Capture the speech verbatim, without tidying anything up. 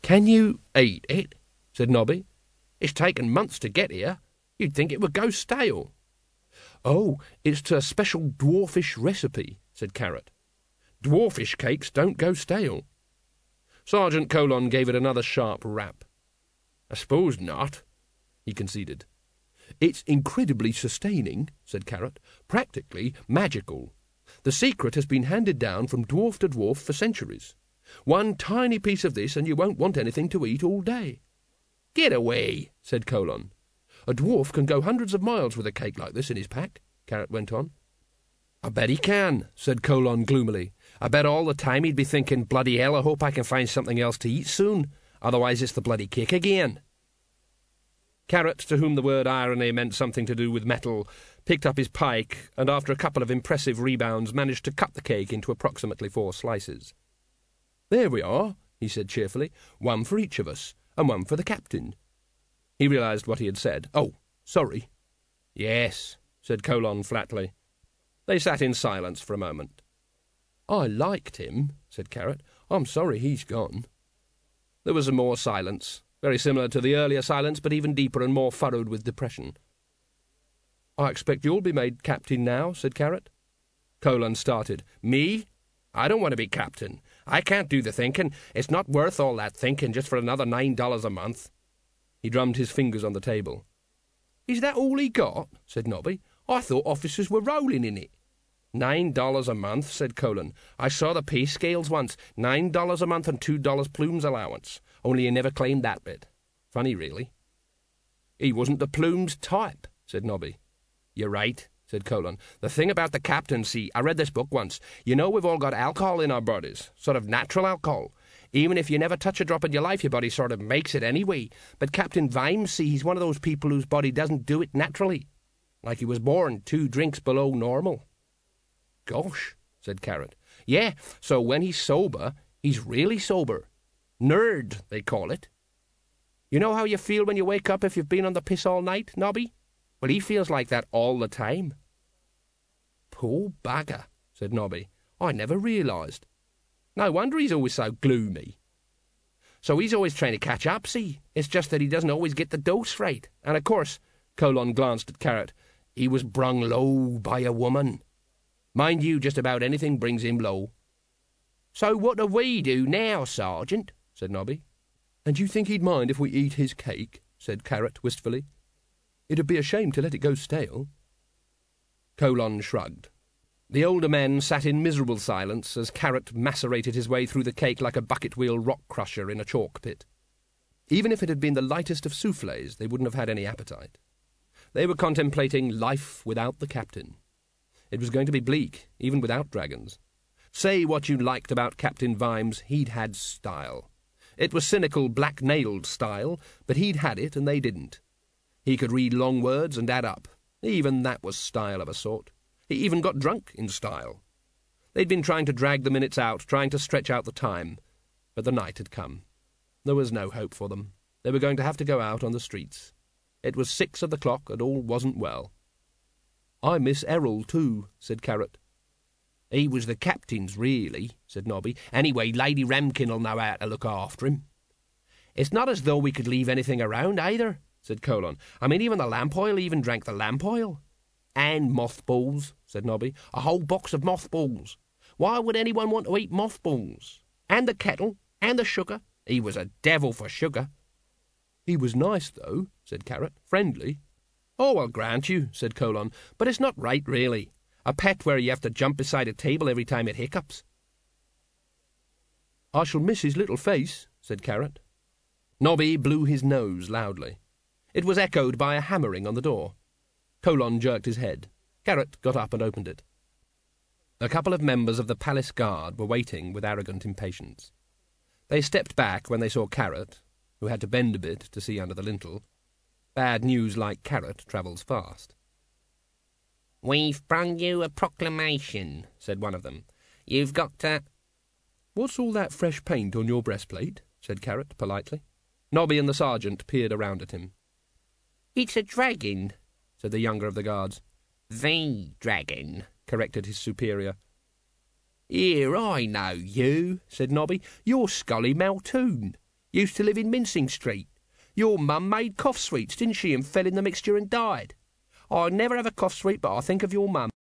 "Can you eat it?" said Nobby. "It's taken months to get here. You'd think it would go stale." "Oh, it's a special dwarfish recipe," said Carrot. "Dwarfish cakes don't go stale." Sergeant Colon gave it another sharp rap. "I suppose not," he conceded. "It's incredibly sustaining," said Carrot. "Practically magical. The secret has been handed down from dwarf to dwarf for centuries. One tiny piece of this and you won't want anything to eat all day." "Get away," said Colon. "A dwarf can go hundreds of miles with a cake like this in his pack," Carrot went on. "I bet he can," said Colon gloomily. "I bet all the time he'd be thinking, bloody hell, I hope I can find something else to eat soon. Otherwise it's the bloody cake again." Carrot, to whom the word irony meant something to do with metal, picked up his pike and after a couple of impressive rebounds managed to cut the cake into approximately four slices. "There we are," he said cheerfully. "One for each of us, and one for the captain." He realised what he had said. "Oh, sorry." "Yes," said Colon flatly. They sat in silence for a moment. "I liked him," said Carrot. "I'm sorry he's gone." There was some more silence, very similar to the earlier silence, but even deeper and more furrowed with depression. "I expect you'll be made captain now," said Carrot. Colon started. "Me? I don't want to be captain. I can't do the thinking. It's not worth all that thinking just for another nine dollars a month." He drummed his fingers on the table. "Is that all he got?" said Nobby. "I thought officers were rolling in it." Nine dollars a month," said Colon. "I saw the pay scales once. Nine dollars a month and two dollars plumes allowance. Only he never claimed that bit. Funny, really." "He wasn't the plumes type," said Nobby. "You're right," said Colon. "The thing about the captaincy, I read this book once. You know we've all got alcohol in our bodies, sort of natural alcohol. Even if you never touch a drop in your life, your body sort of makes it anyway. But Captain Vimes, see, he's one of those people whose body doesn't do it naturally. Like he was born two drinks below normal." "Gosh," said Carrot. "Yeah, so when he's sober, he's really sober. Nerd, they call it. You know how you feel when you wake up if you've been on the piss all night, Nobby? Well, he feels like that all the time." "Poor bugger," said Nobby. "I never realised. No wonder he's always so gloomy." "So he's always trying to catch up, see? It's just that he doesn't always get the dose right. And of course," Colon glanced at Carrot, "he was brung low by a woman. Mind you, just about anything brings him low." "So what do we do now, Sergeant?" said Nobby. "And you think he'd mind if we eat his cake?" said Carrot wistfully. "It'd be a shame to let it go stale." Colon shrugged. The older men sat in miserable silence as Carrot macerated his way through the cake like a bucket-wheel rock-crusher in a chalk pit. Even if it had been the lightest of soufflés, they wouldn't have had any appetite. They were contemplating life without the captain. It was going to be bleak, even without dragons. Say what you liked about Captain Vimes, he'd had style. It was cynical, black-nailed style, but he'd had it and they didn't. He could read long words and add up. Even that was style of a sort. He even got drunk in style. They'd been trying to drag the minutes out, trying to stretch out the time. But the night had come. There was no hope for them. They were going to have to go out on the streets. It was six of the clock, and all wasn't well. "I miss Errol, too," said Carrot. "He was the captain's, really," said Nobby. "Anyway, Lady Ramkin'll know how to look after him." "It's not as though we could leave anything around, either," said Colon. "I mean, even the lamp oil even drank the lamp oil." "And mothballs," said Nobby. "A whole box of mothballs. Why would anyone want to eat mothballs? And the kettle, and the sugar. He was a devil for sugar." "He was nice, though," said Carrot. "Friendly." "Oh, I'll grant you," said Colon. "But it's not right, really. A pet where you have to jump beside a table every time it hiccups." "I shall miss his little face," said Carrot. Nobby blew his nose loudly. It was echoed by a hammering on the door. Colon jerked his head. Carrot got up and opened it. A couple of members of the palace guard were waiting with arrogant impatience. They stepped back when they saw Carrot, who had to bend a bit to see under the lintel. Bad news like Carrot travels fast. "We've brung you a proclamation," said one of them. "You've got to—" "What's all that fresh paint on your breastplate?" said Carrot politely. Nobby and the sergeant peered around at him. "It's a dragon," said the younger of the guards. "The dragon," corrected his superior. "Here, I know you," said Nobby. "You're Scully Maltoon. Used to live in Mincing Street. Your mum made cough sweets, didn't she, and fell in the mixture and died. I never have a cough sweet but I think of your mum.